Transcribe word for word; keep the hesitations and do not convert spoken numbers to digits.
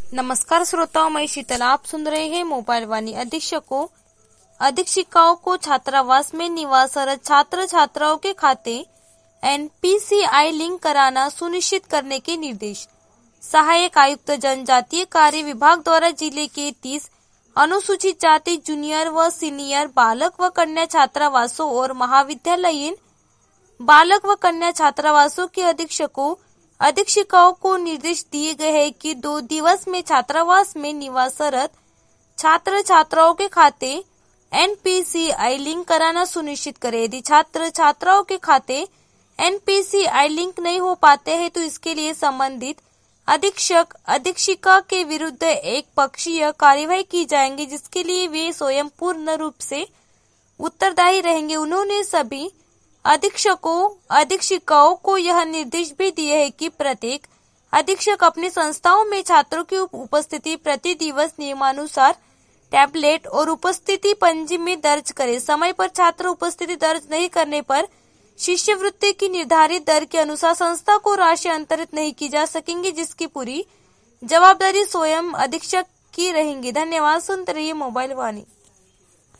नमस्कार श्रोताओं, मैं शीतल। आप सुन रहे हैं मोबाइल वाणी। अधीक्षकों अधीक्षिकाओं को छात्रावास में निवासरत छात्र छात्राओं के खाते N P C I link कराना सुनिश्चित करने के निर्देश। सहायक आयुक्त जनजातीय कार्य विभाग द्वारा जिले के तीस अनुसूचित जाति जूनियर व सीनियर बालक व कन्या छात्रावासों और महाविद्यालयीन बालक व कन्या छात्रावासों के अधीक्षकों अधीक्षिकाओं को निर्देश दिए गए हैं कि दो दिवस में छात्रावास में निवासरत छात्र छात्राओं के खाते N P C I link कराना सुनिश्चित करें। यदि छात्र छात्राओं के खाते N P C I link नहीं हो पाते हैं तो इसके लिए संबंधित अधीक्षक अधीक्षिका के विरुद्ध एक पक्षीय कार्यवाही की जाएगी, जिसके लिए वे स्वयं पूर्ण रूप से उत्तरदायी रहेंगे। उन्होंने सभी अधीक्षकों अधीक्षिकाओं को यह निर्देश भी दिए हैं कि प्रत्येक अधीक्षक अपनी संस्थाओं में छात्रों की उपस्थिति प्रति दिवस नियमानुसार टैबलेट और उपस्थिति पंजी में दर्ज करे। समय पर छात्र उपस्थिति दर्ज नहीं करने पर शिष्यवृत्ति की निर्धारित दर के अनुसार संस्था को राशि अंतरित नहीं की जा सकेंगी, जिसकी पूरी जवाबदारी स्वयं अधीक्षक की रहेंगी। धन्यवाद। सुनते रहिए मोबाइल वाणी।